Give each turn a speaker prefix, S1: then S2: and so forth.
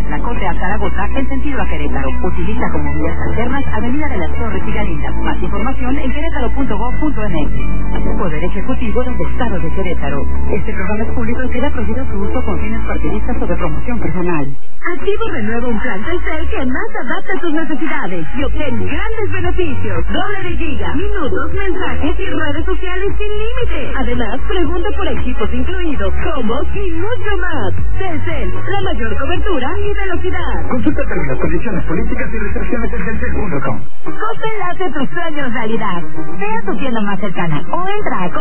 S1: Tlacote a Zaragoza en sentido a Querétaro. Utiliza como vías alternas Avenida de las Torres y Galinas. Más información en querétaro.gov.mx. Poder Ejecutivo del Estado de Querétaro. Este programa es público y queda prohibido su uso con fines partidistas o de promoción personal.
S2: Activo renueva un plan Telcel que más adapta a tus necesidades y obtén grandes beneficios. Doble de giga, minutos, mensajes y redes sociales sin límite. Además, pregunta por equipos incluidos, combos y mucho más. Telcel, la mayor cobertura y velocidad.
S3: Consulta términos, condiciones, políticas y restricciones en telcel.com.
S2: Coppel hace tus sueños realidad. Ve a tu tienda más cercana o entra a